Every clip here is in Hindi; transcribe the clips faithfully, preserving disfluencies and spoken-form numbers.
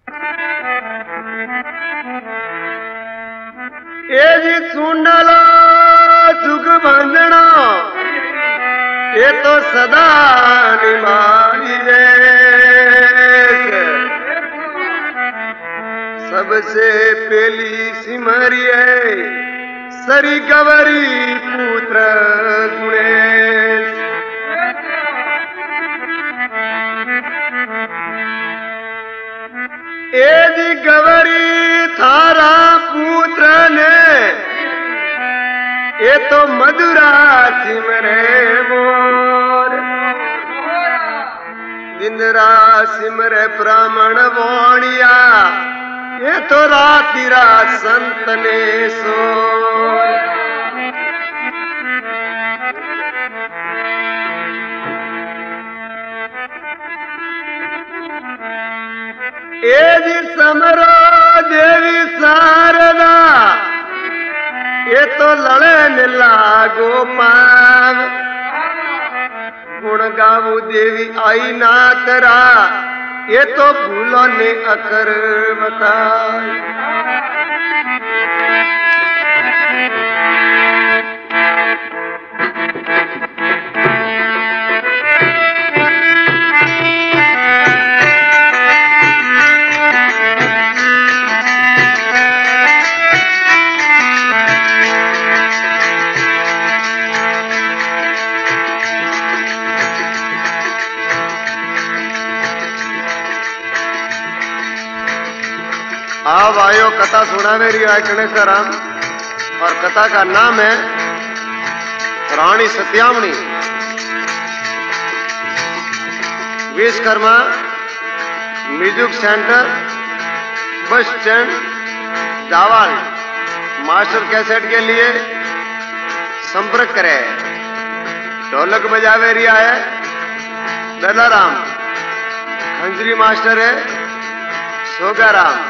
ए जी सुनलो जुग बंधना ये तो सदा निभाई रे। सबसे पहली सिमरी है सरी गवरी पुत्र गुणेश। ए जी गवरी थारा पुत्र ने ये तो मधुरा सिमरे मोर। इंद्रा सिमरे ब्राह्मण वाणिया ये तो राति रात संत ने सोर। ए जी समरो देवी शारदा ये तो लड़े मिला गोपाल। गुण गावू देवी आई ना करा ये तो भूलों ने अकर बताई। आप आयो कथा सुनावे रही है गणेश्वर राम और कथा का नाम है Rani Satyamani. Vishwakarma music centre bus stand जावाल। मास्टर कैसेट के लिए संपर्क करें। ढोलक बजावे रिया है दलाराम। खंजरी मास्टर है सोगाराम।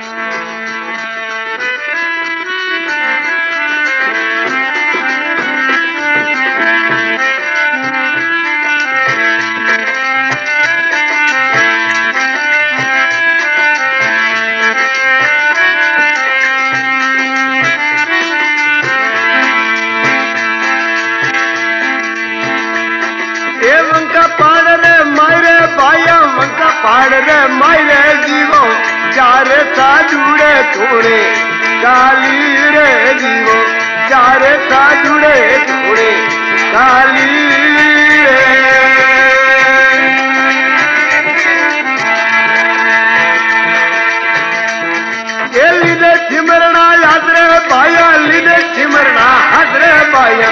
पाड़ रे मायरे जीवो चारे सा जुड़े थोड़े काली रे जीवो चारे सा जुड़े थोड़े काली रे। ये लीदे सिमरना याद रे भाया लीदे सिमरना हद रे भाया।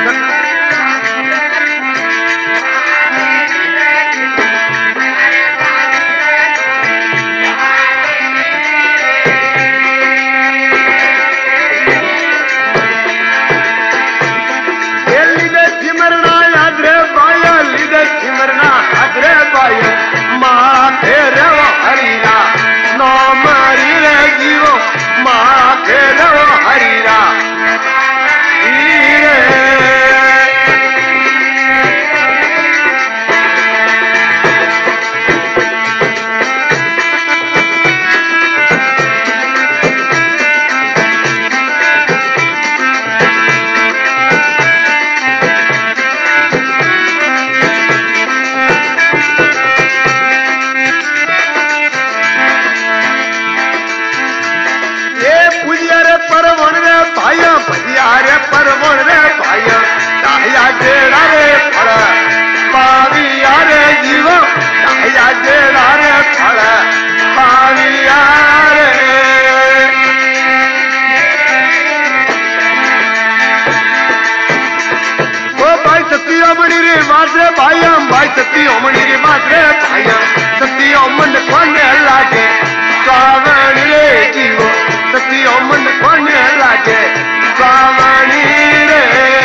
सती ओमनी रे बाजे भाया सती ओमन कोने लागे सावण रे जीवो सती ओमन कोने लागे सावणी रे।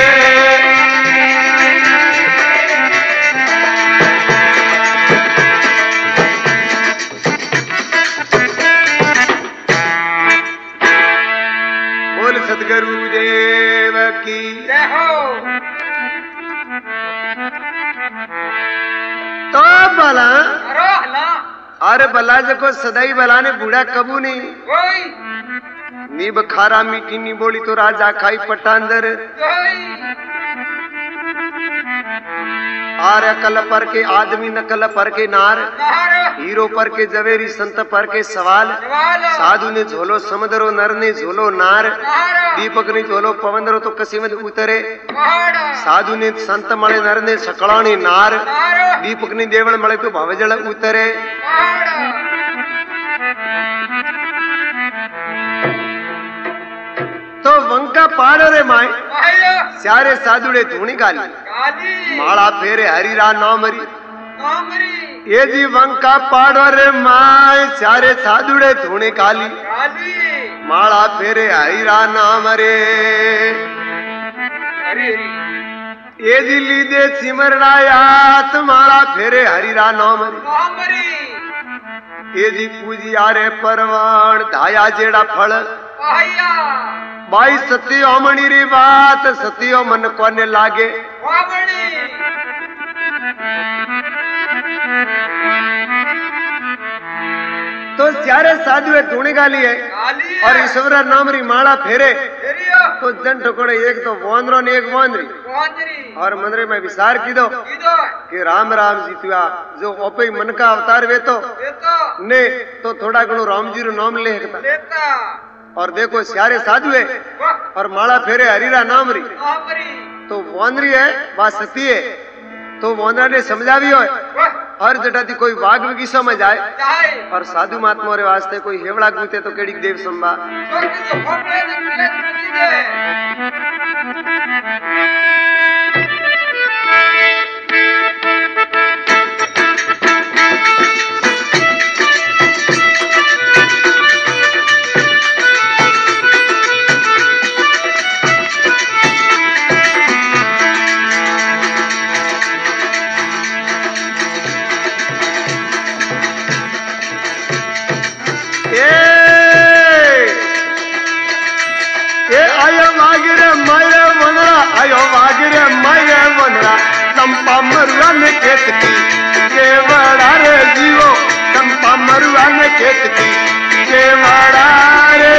बोल सतगुरु देव की जय हो। तो भला अरे भला जको सदाई भला ने बूढ़ा कबू नहीं कोई नी बखारा मीठी नी बोली तो राजा खाई पटांदर आर अकल पर के आदमी नकल पर के नार हीरो पर के जवेरी संत पर के सवाल साधु ने झोलो समुद्रो नर ने झोलो नार दीपक ने झोलो पवंदरो तो कसी में उतरे साधु ने संत मळे नर ने सकलाणी नार दीपक ने देवल मळे तो भवजल उतरे तो वंका पाड़ रे माए सारे साधुड़े धूणी गाली माला फेरे हरीरा नामरी ये जी वंका पाड़ो रे माए सारे साधुड़े धूणी गाली माला फेरे हरीरा नाम रे ये जी लीदे सिमरनायात माला फेरे हरीरा नाम रे ये जी पूजिया रे परवान धाया जेड़ा फल भाई सती ओमणी री बात सतियो मन कोने लागे तो सारे साधुए धूणी गाली है और ईश्वर नाम री माला फेरे तो जन ठोकड़े एक तो वोंदरो ने एक वोंदरी और मंदरे में विचार की दो कि राम राम जी तुआ जो ओपे मन का अवतार वे तो ने तो थोड़ा घणो राम जी रो नाम लेता और देखो सारे साधु है और माला फेरे हरीरा नाम री तो वोंदरी है बात सती है तो वोंदरा ने समझावी हो हर जटा थी कोई वाघ की समझ आए और साधु महात्मा रे वास्ते कोई हेवड़ा गूते तो केड़ी देव संभा चंपा मरुआ ने खेत की केवड़ा रे जीवो चंपा मरुआ ने खेत की केवड़ा रे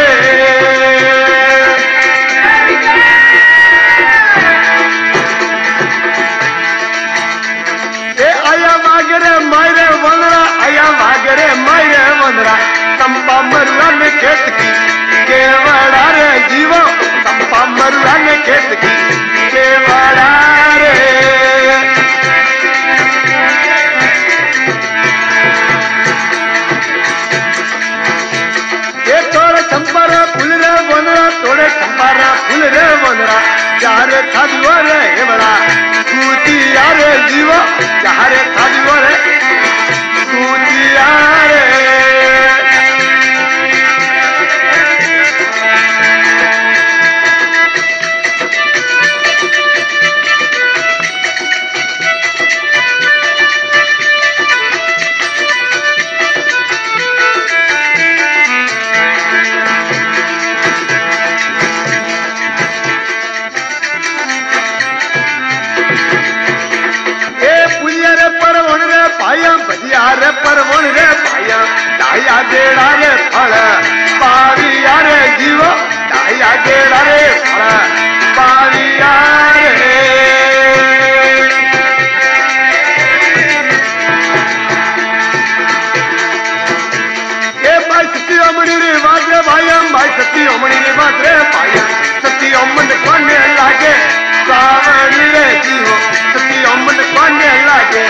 ए आया वागरे मायरे वंदरा आया वागरे मायरे वंदरा चंपा मरुआ ने खेत की केवड़ा रे जीवो चंपा मरुआ ने खेत की केवड़ा रे चंपारा फूल रे वनरा तोड़े चंपारा फूल रे वनरा चारे खादियो रे हेवड़ा तूतिया रे जीव चारे खादियो रे तूतिया रे रे परवण रे भाइया डाया गेड़ा रे फल पाविया रे जीव डाया गेड़ा रे फल पाविया रे ये भाई सती ओमणी रे बात रे भाइया भाई सती ओमणी रे बात रे भाइया सती ओमन कोने लागे सावणी रे जीव सती ओमन कोने लागे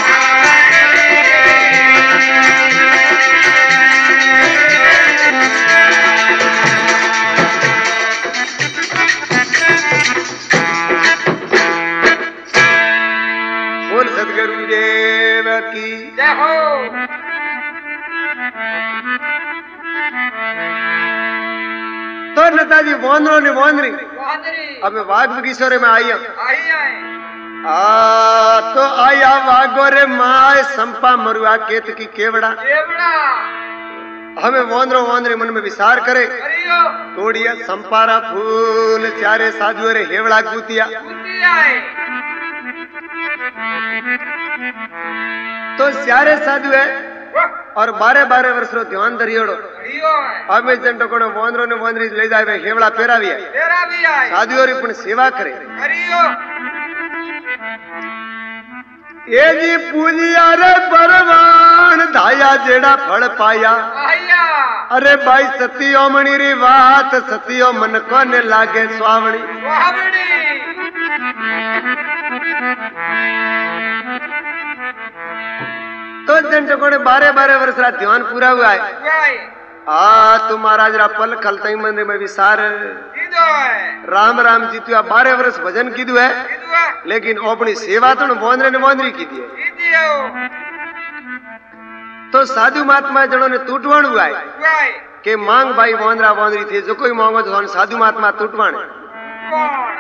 गुरुदेव की जय हो। तो नेताजी वोंदरो ने वोंदरी अब वाघ बगीचोरे में आई आ तो आया वाघो रे माय संपा मरुआ केत की केवड़ा हमें वोंदरो वोंदरी मन में विचार करे तोड़िया संपारा फूल चारे साधु रे हेवड़ा गुतिया तो सारे साधु है और बारह बारह वर्ष रो ध्यान धरियोड़ो हरियो अब जंटो कोने वोंदरो ने वोंदरी ले जावे हेवड़ा पेरावी है तेरा भी आए साधुओं री पण सेवा करे हरियो ये जी पूजिया रे परवान धाया जेड़ा फल पाया आया अरे भाई सती ओमणी री बात सतियो मन को ने लागे स्वावणी स्वावणी तो जंटो कोने बारह बारह वर्ष रा ध्यान पूरा हुआ है वाई आ तू महाराज रा पल खलताई मंदिर में विसार कीदो है राम राम जी तू बारह वर्ष भजन कीधु है कीदो है लेकिन अपनी सेवा तो बोंदरे ने बोंदरी की दी है कीदियो तो साधु महात्मा जणों ने टूटवाण हुआ है वाई के मांग भाई बोंदरा बोंदरी थे जो कोई मांगो तो साधु महात्मा टूटवाण कौन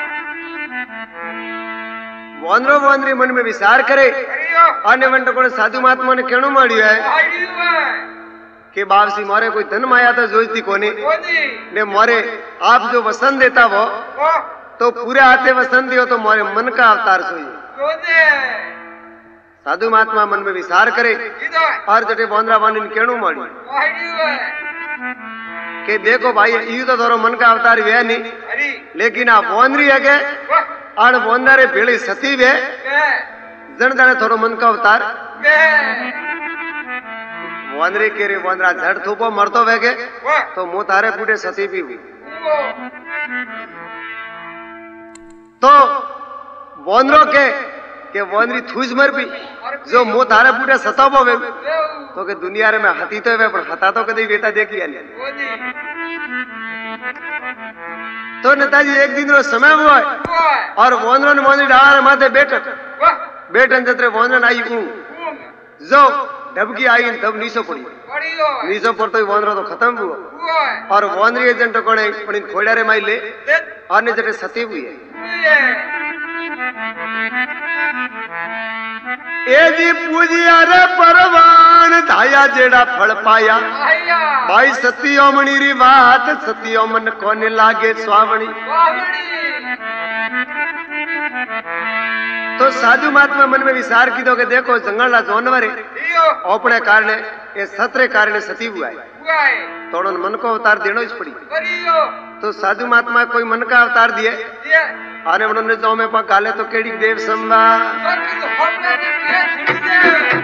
बोंदरो बोंदरी मन में विचार करे हरियो आने वंट को साधु महात्मा ने कहणो माड़ियो है हरियो है कि बापसी मोरे कोई धन माया तो जोईती कोनी कोनी ने मोरे आप जो वसन देता वो ओ तो पूरे आते वसन दियो तो मोरे मन का अवतार सोई कोने साधु महात्मा मन में विचार करे कीदो है और जटे बोंदरा बानी कहणो माड़ी हरियो है कि देखो भाई यू तो तोरो मन का अवतार वे नहीं हरि लेकिन आ बोंदरी है के वाह आण बोंदारे भेड़ी सती वे के जन जाने थोड़ो मन का अवतार के बोंदरी के रे बोंदरा झड़ थूपो मरतो वे के वाह तो मुंह तारे फूटे सती भी हुई वो तो बोंदरो के के बोंदरी थूज मर भी जो मुंह तारे फूटे सताबो वे तो के दुनिया रे में हती तो वे पण हता तो कदी बेटा देखी आले कोनी तो नेताजी एक दिन रो समय हुआ है वाह और बोंदरो ने बोंदरी डाला रे माथे बैठक वाह बैठन जतरे बोंदरन आई ऊ घूम जो ढबकी आई तब नीचो पड़ी हरियो नीचो पड़तो ही बोंदरो तो खत्म हुआ हुआ और बोंदरी एजेंट कोने पण खोड़ा रे माई ले दे और ने जटे सती हुई है ए जी पूजिया रे परवान धाया जेड़ा फल पाया आया भाई सती ओमणी री बात सतियो मन कोने लागे स्वावणी स्वावणी तो साधु महात्मा मन में विचार की दो के देखो जंगल जानवर है हरियो अपने कारण ये सत्रे कारण सती हुआ है हुआ है थोड़ा मन को अवतार देना ही पड़ी हरियो तो साधु महात्मा कोई मन का अवतार दिए ये आने उन्होंने जो में पा गाले तो केड़ी देव संभा बाकी तो हमने ने क्या छिड़ी दे